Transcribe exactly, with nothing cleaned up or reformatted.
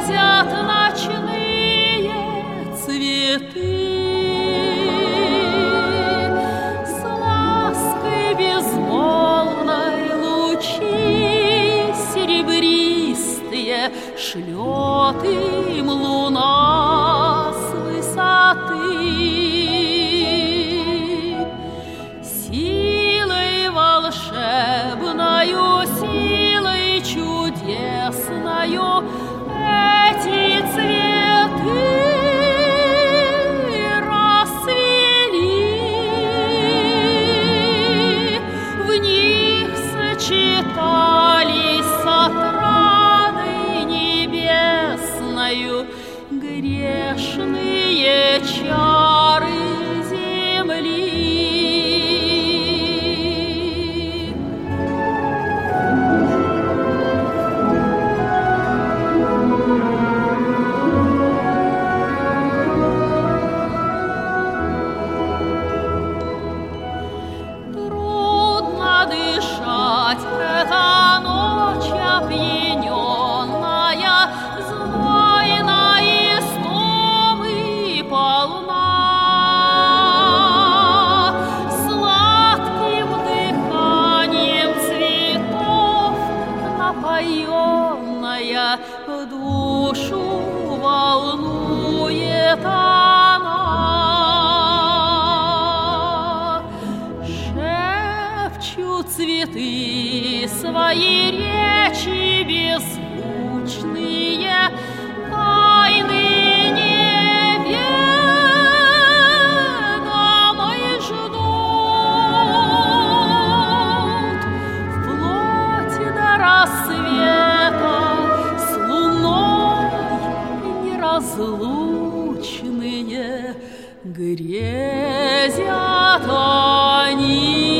грезят ночные цветы. С лаской безмолвной лучи серебристые шлет им луна с высоты. Силой волшебною, силой чудесною эти цветы расцвели. В них сочетались с отрадой небесною грешные чары земли. Трудно дышать, эта ночь опьяненная, знойной истомы полна. Сладким дыханием цветов напоенная душу волнует она. Шепчут цветы свои речи беззвучные, тайны неведомой ждут. Вплоть до рассвета с луной неразлучные грезят они.